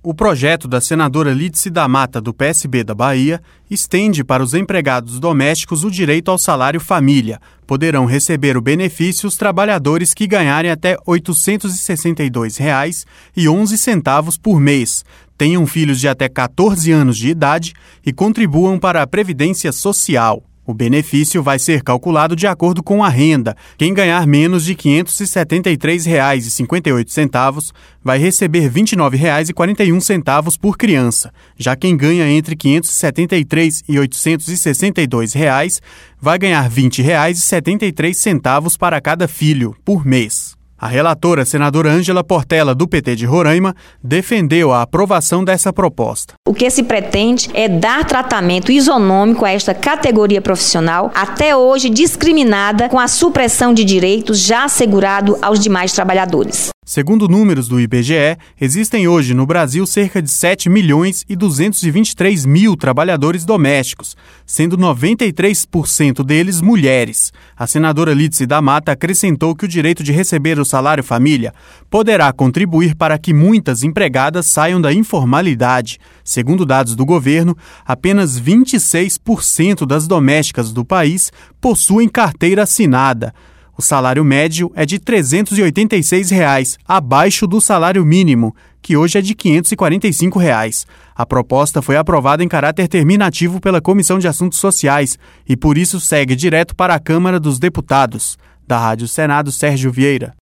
O projeto da senadora Lídice da Mata, do PSB da Bahia, estende para os empregados domésticos o direito ao salário família. Poderão receber o benefício os trabalhadores que ganharem até R$ 862,11 por mês, tenham filhos de até 14 anos de idade e contribuam para a Previdência Social. O benefício vai ser calculado de acordo com a renda. Quem ganhar menos de R$ 573,58 vai receber R$ 29,41 por criança. Já quem ganha entre R$ 573,862 vai ganhar R$ 20,73 para cada filho por mês. A relatora, senadora Ângela Portela, do PT de Roraima, defendeu a aprovação dessa proposta. O que se pretende é dar tratamento isonômico a esta categoria profissional, até hoje discriminada, com a supressão de direitos já assegurado aos demais trabalhadores. Segundo números do IBGE, existem hoje no Brasil cerca de 7.223.000 trabalhadores domésticos, sendo 93% deles mulheres. A senadora Lídice da Mata acrescentou que o direito de receber o salário família poderá contribuir para que muitas empregadas saiam da informalidade. Segundo dados do governo, apenas 26% das domésticas do país possuem carteira assinada. O salário médio é de R$ 386, abaixo do salário mínimo, que hoje é de R$ 545. A proposta foi aprovada em caráter terminativo pela Comissão de Assuntos Sociais e, por isso, segue direto para a Câmara dos Deputados. Da Rádio Senado, Sérgio Vieira.